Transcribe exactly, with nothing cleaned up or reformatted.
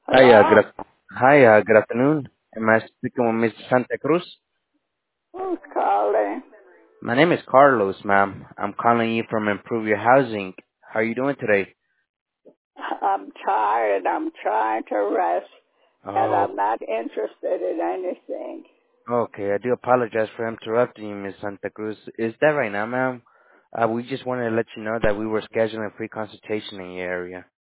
Hi, uh, good, Hello? af- hi, uh, good afternoon. Am I speaking with Miss Santa Cruz? Who's calling? My name is Carlos, ma'am. I'm calling you from Improve Your Housing. How are you doing today? I'm tired. I'm trying to rest, and Oh, I'm not interested in anything. okay. I do apologize for interrupting you, Miss Santa Cruz. Is that right now, ma'am? Uh, we just wanted to let you know that we were scheduling a free consultation in your area.